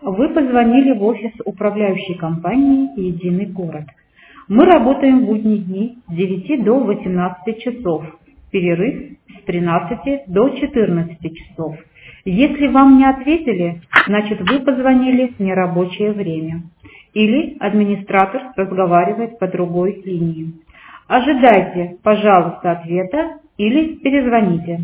Вы позвонили в офис управляющей компании «Единый город». Мы работаем в будние дни с 9 до 18 часов, перерыв с 13 до 14 часов. Если вам не ответили, значит вы позвонили в нерабочее время. Или администратор разговаривает по другой линии. Ожидайте, пожалуйста, ответа или перезвоните.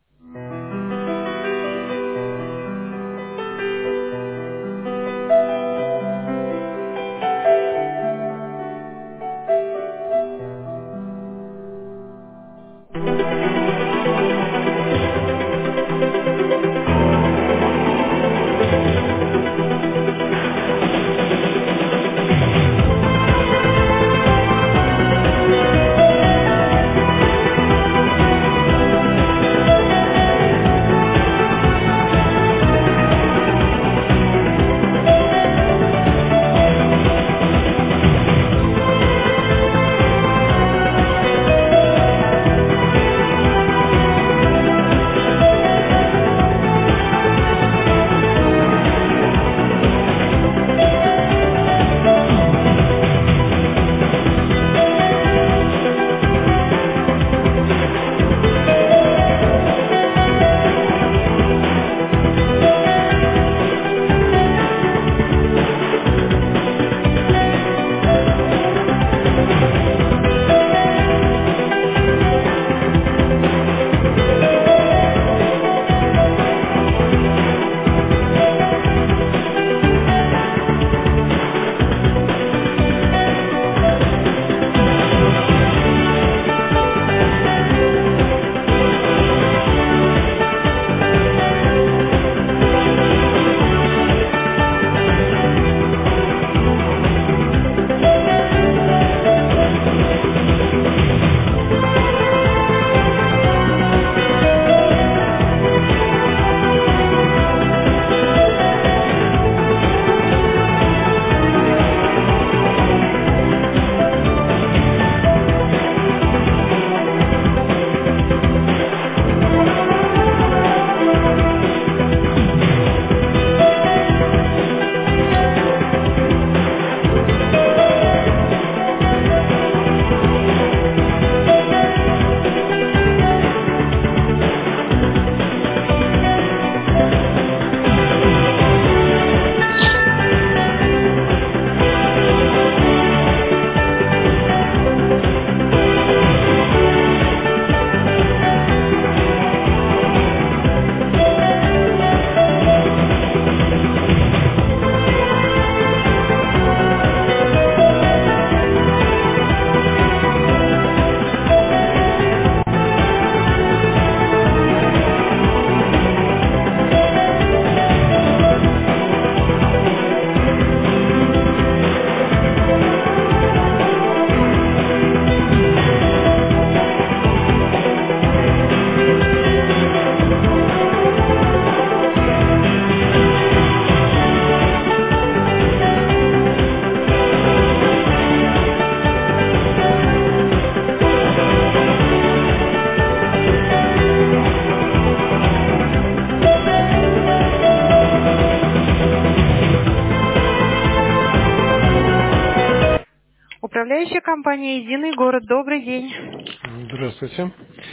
Управляющая компания «Единый город». Добрый день. Здравствуйте.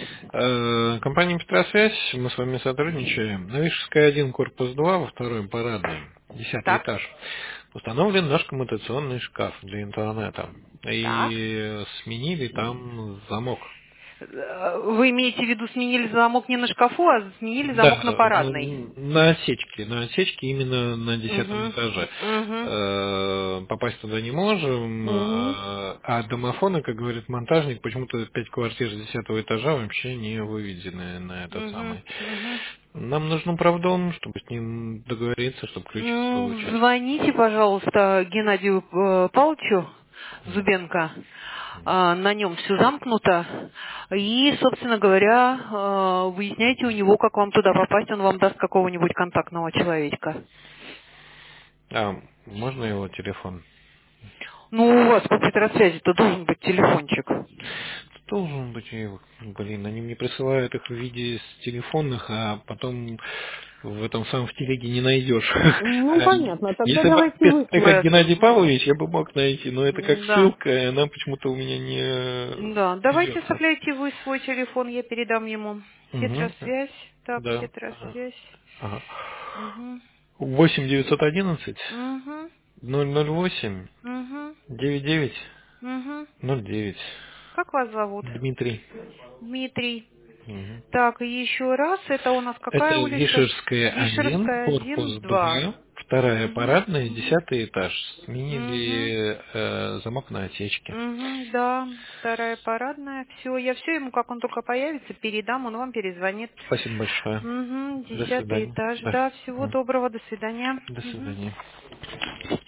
Компания «Петросвязь», мы с вами сотрудничаем. На Вишерская 1, корпус 2, во второй парадной, 10 Так. этаж, установлен наш коммутационный шкаф для интернета. Так. И сменили там замок. Вы имеете в виду, сменили замок не на шкафу, а сменили замок на Да, парадной? на отсечке именно на 10 этаже. Угу. Попасть туда не можем, Угу. а домофоны, как говорит монтажник, почему-то 5 квартир с 10 этажа вообще не выведены на этот самый. Нам нужен управдом, чтобы с ним договориться, чтобы ключи получить. Звоните, пожалуйста, Геннадию Павловичу Зубенко. На нем все замкнуто. И, собственно говоря, выясняйте у него, как вам туда попасть. Он вам даст какого-нибудь контактного человечка. А можно его телефон? Ну, у вас по Петросвязи-то должен быть телефончик. Должен быть, блин, они мне присылают их в виде с телефонных, а потом в этом самом в телеге не найдешь. Ну, понятно. Тогда Если бы давайте вы. как Геннадий Павлович, я бы мог найти, но это как Да. ссылка, и она почему-то у меня не Да, давайте бьется. оставляйте вы свой телефон, я передам ему. Хитросвязь. Так, Да. хитросвязь. Ага. Угу. 8 911 Угу. 008 Угу. 99 Угу. 09. Как вас зовут? Дмитрий. Дмитрий. Мгм. Так, и еще раз, это у нас Это какая улица? Вишерская 1, Вишерская, корпус 1, 2. 2, вторая Угу. парадная, 10-й этаж. Угу. Сменили замок на отсечке. Угу, да, вторая парадная. Все, я все ему, как он только появится, передам, он вам перезвонит. Спасибо большое. Угу, До 10-й свидания. этаж. Да. Да, всего доброго, до свидания. До Мгм. свидания.